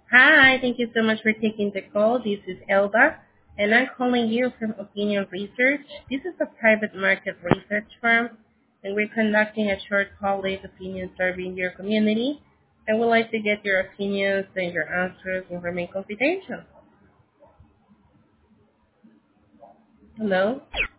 Hi, thank you so much for taking the call. This is Elba, and I'm calling you from Opinion Research. This is a private market research firm, and we're conducting a short call-based opinion survey in your community. And we'd like to get your opinions and your answers and remain confidential. Hello?